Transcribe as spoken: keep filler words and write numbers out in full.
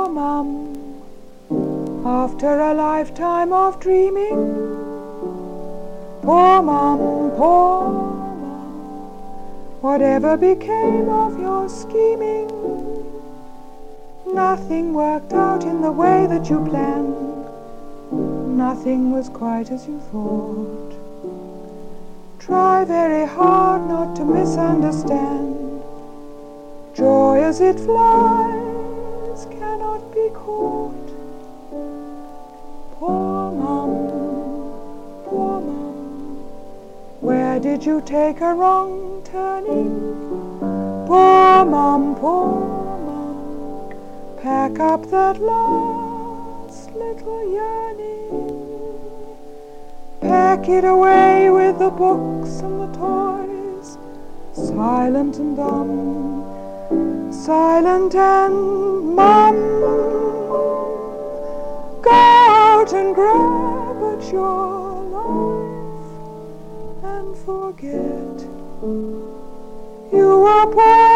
Poor Mum, after a lifetime of dreaming. Poor Mum, poor Mum, whatever became of your scheming? Nothing worked out in the way that you planned. Nothing was quite as you thought. Try very hard not to misunderstand. Joy as it flies cannot be caught. Poor Mum, poor Mum, where did you take a wrong turning? Poor Mum, poor Mum, pack up that last little yearning. Pack it away with the books and the toys, silent and dumb, silent and mum. Go out and grab at your life and forget you were poor.